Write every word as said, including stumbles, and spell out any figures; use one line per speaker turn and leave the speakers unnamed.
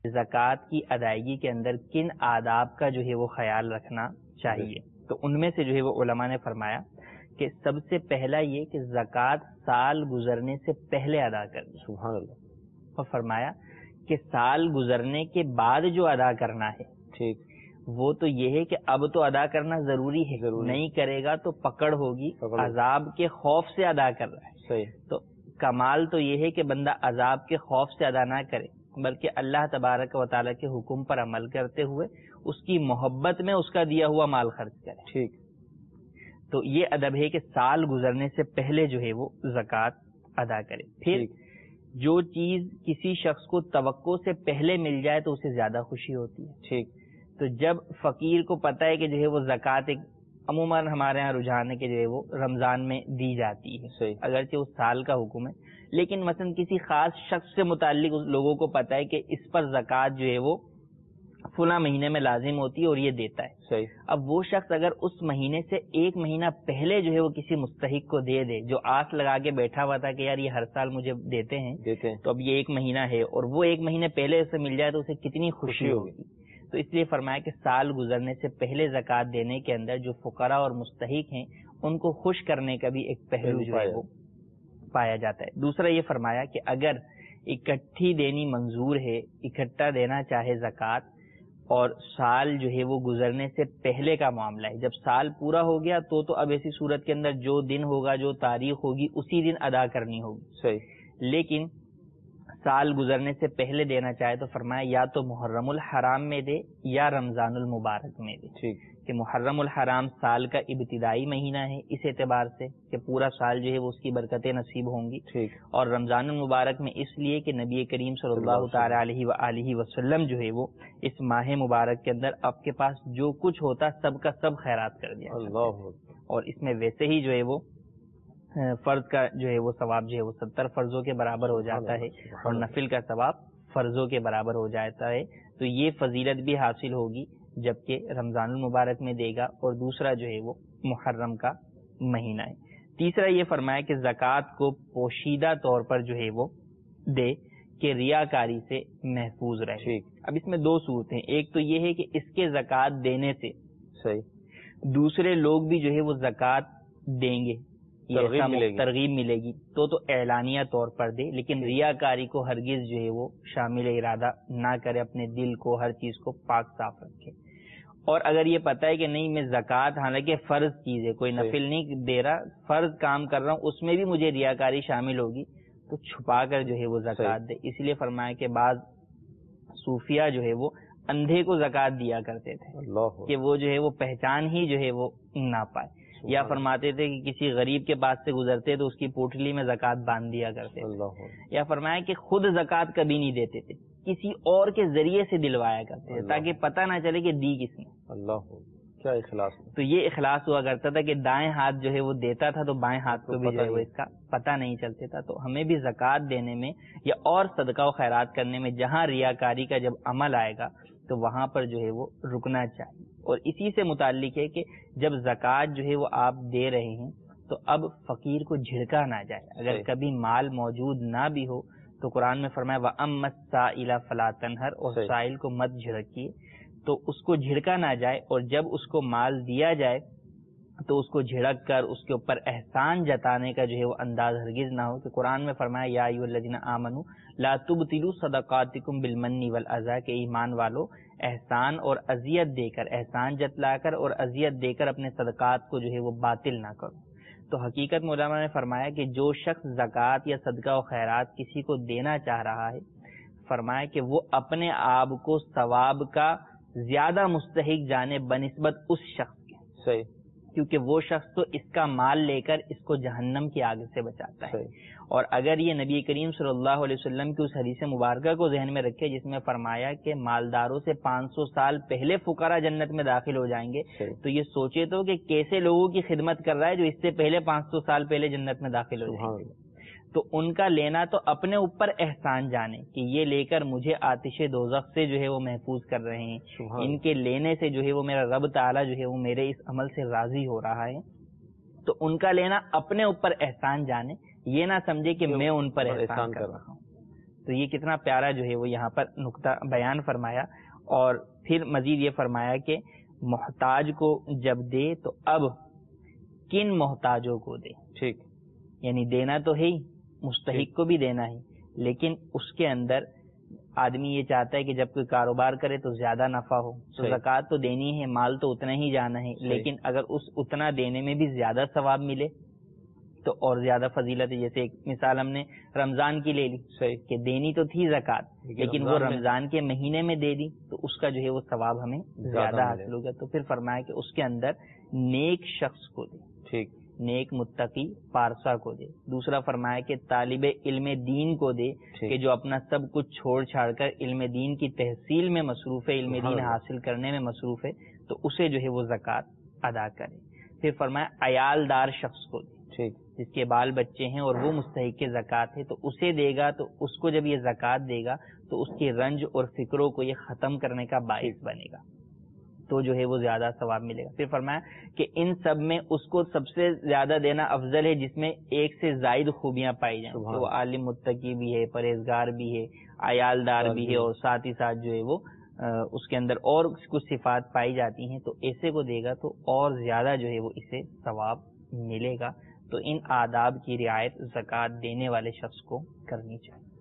زکوٰۃ کی ادائیگی کے اندر کن آداب کا جو ہے وہ خیال رکھنا چاہیے. تو ان میں سے جو ہے وہ علماء نے فرمایا کہ سب سے پہلا یہ کہ زکوٰۃ سال گزرنے سے پہلے ادا کرنی.
سبحان اللہ.
اور فرمایا کہ سال گزرنے کے بعد جو ادا کرنا ہے
ٹھیک
وہ تو یہ ہے کہ اب تو ادا کرنا ضروری ہے,
ضروری.
نہیں کرے گا تو پکڑ ہوگی,
پکڑ.
عذاب کے خوف سے ادا کر رہا ہے.
صحیح.
تو کمال تو یہ ہے کہ بندہ عذاب کے خوف سے ادا نہ کرے بلکہ اللہ تبارک و تعالیٰ کے حکم پر عمل کرتے ہوئے اس کی محبت میں اس کا دیا ہوا مال خرچ کرے.
ٹھیک.
تو یہ ادب ہے کہ سال گزرنے سے پہلے جو ہے وہ زکوٰۃ ادا کرے. پھر جو چیز کسی شخص کو توقع سے پہلے مل جائے تو اسے زیادہ خوشی ہوتی ہے.
ٹھیک.
تو جب فقیر کو پتہ ہے کہ جو ہے وہ زکوٰۃ ایک عموماً ہمارے ہاں رجحان ہے کہ جو ہے وہ رمضان میں دی جاتی ہے,
صحیح.
اگرچہ اس سال کا حکم ہے, لیکن مثلا کسی خاص شخص سے متعلق لوگوں کو پتہ ہے کہ اس پر زکوٰۃ جو ہے وہ فلاں مہینے میں لازم ہوتی ہے اور یہ دیتا ہے.
صحیح.
اب وہ شخص اگر اس مہینے سے ایک مہینہ پہلے جو ہے وہ کسی مستحق کو دے دے جو آس لگا کے بیٹھا ہوا تھا کہ یار یہ ہر سال مجھے دیتے ہیں
دیتے ہیں
تو اب یہ ایک مہینہ ہے اور وہ ایک مہینے پہلے اسے مل جائے تو اسے کتنی خوشی ہوگی. تو اس لیے فرمایا کہ سال گزرنے سے پہلے زکوٰۃ دینے کے اندر جو فقراء اور مستحق ہیں ان کو خوش کرنے کا بھی ایک پہلو جو ہے وہ پایا جاتا ہے. دوسرا یہ فرمایا کہ اگر اکٹھی دینی منظور ہے, اکٹھا دینا چاہے زکوٰۃ اور سال جو ہے وہ گزرنے سے پہلے کا معاملہ ہے, جب سال پورا ہو گیا تو تو اب ایسی صورت کے اندر جو دن ہوگا جو تاریخ ہوگی اسی دن ادا کرنی ہوگی.
صحیح.
لیکن سال گزرنے سے پہلے دینا چاہے تو فرمایا یا تو محرم الحرام میں دے یا رمضان المبارک میں دے.
ٹھیک.
کہ محرم الحرام سال کا ابتدائی مہینہ ہے اس اعتبار سے کہ پورا سال جو ہے وہ اس کی برکتیں نصیب ہوں گی,
ٹھیک.
اور رمضان المبارک میں اس لیے کہ نبی کریم صلی اللہ تعالی علیہ وآلہ وسلم جو ہے وہ اس ماہ مبارک کے اندر آپ کے پاس جو کچھ ہوتا سب کا سب خیرات کر دیا.
اللہ.
اور اس میں ویسے ہی جو ہے وہ فرض کا جو ہے وہ ثواب جو ہے وہ ستر فرضوں کے برابر ہو جاتا ہے اور نفل کا ثواب فرضوں کے برابر ہو جاتا ہے. تو یہ فضیلت بھی حاصل ہوگی جبکہ رمضان المبارک میں دے گا اور دوسرا جو ہے وہ محرم کا مہینہ ہے. تیسرا یہ فرمایا کہ زکوٰۃ کو پوشیدہ طور پر جو ہے وہ دے کہ ریاکاری سے محفوظ رہے. اب اس میں دو صورتیں, ایک تو یہ ہے کہ اس کے زکوٰۃ دینے سے
صحیح
دوسرے لوگ بھی جو ہے وہ زکوٰۃ دیں گے, ترغیب ملے گی تو تو اعلانیہ طور پر دے, لیکن ریاکاری کو ہرگز جو ہے وہ شامل ارادہ نہ کرے, اپنے دل کو ہر چیز کو پاک صاف رکھے. اور اگر یہ پتہ ہے کہ نہیں میں زکوٰۃ حالانکہ فرض چیز ہے کوئی نفل نہیں دے رہا, فرض کام کر رہا ہوں اس میں بھی مجھے ریاکاری شامل ہوگی تو چھپا کر جو ہے وہ زکوٰۃ دے. اس لیے فرمایا کہ بعض صوفیہ جو ہے وہ اندھے کو زکوٰۃ دیا کرتے تھے کہ وہ جو ہے وہ پہچان ہی جو ہے وہ نہ پائے, یا فرماتے تھے کہ کسی غریب کے پاس سے گزرتے تو اس کی پوٹلی میں زکوٰۃ باندھ دیا کرتے تھے, یا فرمایا کہ خود زکوٰۃ کبھی نہیں دیتے تھے, کسی اور کے ذریعے سے دلوایا کرتے تھے تاکہ پتہ نہ چلے کہ دی کس نے.
اللہ کیا اخلاص. تو
یہ اخلاص ہوا کرتا تھا کہ دائیں ہاتھ جو ہے وہ دیتا تھا تو بائیں ہاتھ کو بھی جو ہے وہ اس کا پتہ نہیں چلتا تھا. تو ہمیں بھی زکوٰۃ دینے میں یا اور صدقہ و خیرات کرنے میں جہاں ریاکاری کا جب عمل آئے گا تو وہاں پر جو ہے وہ رکنا چاہیے. اور اسی سے متعلق ہے کہ جب زکوٰۃ جو ہے وہ آپ دے رہے ہیں تو اب فقیر کو جھڑکا نہ جائے. اگر کبھی مال موجود نہ بھی ہو تو قرآن میں فرمایا وَأَمَّا السَّائِلَ فَلَا تَنْهَرْ, اور سائل کو مت جھڑکیے, تو اس کو جھڑکا نہ جائے. اور جب اس کو مال دیا جائے تو اس کو جھڑک کر اس کے اوپر احسان جتانے کا جو ہے وہ انداز ہرگز نہ ہو, کہ قرآن میں فرمایا یا ایھا الذین آمنوا لا تبطلوا صدقاتکم بالمن والاذی, کہ ایمان والو احسان اور اذیت دے کر, احسان جتلا کر اور اذیت دے کر اپنے صدقات کو جو ہے وہ باطل نہ کرو. تو حقیقت میں علماء نے فرمایا کہ جو شخص زکوٰۃ یا صدقہ و خیرات کسی کو دینا چاہ رہا ہے, فرمایا کہ وہ اپنے آپ کو ثواب کا زیادہ مستحق جانے بنسبت اس شخص کے.
صحیح.
کیونکہ وہ شخص تو اس کا مال لے کر اس کو جہنم کی آگ سے بچاتا ہے. اور اگر یہ نبی کریم صلی اللہ علیہ وسلم کی اس حدیث مبارکہ کو ذہن میں رکھے جس میں فرمایا کہ مالداروں سے پانچ سو سال پہلے فقراء جنت میں داخل ہو جائیں گے, تو یہ سوچے تو کہ کیسے لوگوں کی خدمت کر رہا ہے جو اس سے پہلے پانچ سو سال پہلے جنت میں داخل ہو جائیں گے. تو ان کا لینا تو اپنے اوپر احسان جانے کہ یہ لے کر مجھے آتش دوزخ سے جو ہے وہ محفوظ کر رہے ہیں, ان کے لینے سے جو ہے وہ میرا رب تعالیٰ جو ہے وہ میرے اس عمل سے راضی ہو رہا ہے. تو ان کا لینا اپنے اوپر احسان جانے, یہ نہ سمجھے کہ میں ان پر احسان کر رہا ہوں. تو یہ کتنا پیارا جو ہے وہ یہاں پر نقطہ بیان فرمایا. اور پھر مزید یہ فرمایا کہ محتاج کو جب دے تو اب کن محتاجوں کو دے.
ٹھیک.
یعنی دینا تو ہے ہی، مستحق کو بھی دینا ہے، لیکن اس کے اندر آدمی یہ چاہتا ہے کہ جب کوئی کاروبار کرے تو زیادہ نفع ہو، تو زکوٰۃ تو دینی ہے، مال تو اتنا ہی جانا ہے، لیکن اگر اس اتنا دینے میں بھی زیادہ ثواب ملے تو اور زیادہ فضیلت ہے. جیسے ایک مثال ہم نے رمضان کی لے لی کہ دینی تو تھی زکوٰۃ، لیکن وہ رمضان کے مہینے میں دے دی تو اس کا جو ہے وہ ثواب ہمیں زیادہ حاصل ہوگا. تو پھر فرمایا کہ اس کے اندر نیک شخص کو دے.
ٹھیک.
نیک متقی پارسا کو دے. دوسرا فرمایا کہ طالب علم دین کو دے کہ جو اپنا سب کچھ چھوڑ چھاڑ کر علم دین کی تحصیل میں مصروف ہے، علم دین حاصل کرنے میں مصروف ہے، تو اسے جو ہے وہ زکوٰۃ ادا کرے. پھر فرمایا عیال دار شخص کو دے.
ٹھیک.
جس کے بال بچے ہیں اور وہ مستحق زکوٰۃ ہے تو اسے دے گا، تو اس کو جب یہ زکوٰۃ دے گا تو اس کے رنج اور فکروں کو یہ ختم کرنے کا باعث بنے گا، تو جو ہے وہ زیادہ ثواب ملے گا. پھر فرمایا کہ ان سب میں اس کو سب سے زیادہ دینا افضل ہے جس میں ایک سے زائد خوبیاں پائی جائیں، کہ وہ عالم متقی بھی ہے، پرہیزگار بھی ہے، عیال دار بھی ہے، اور ساتھ ہی ساتھ جو ہے وہ اس کے اندر اور کچھ صفات پائی جاتی ہیں، تو ایسے کو دے گا تو اور زیادہ جو ہے وہ اسے ثواب ملے گا. تو ان آداب کی رعایت زکوٰۃ دینے والے شخص کو کرنی چاہیے.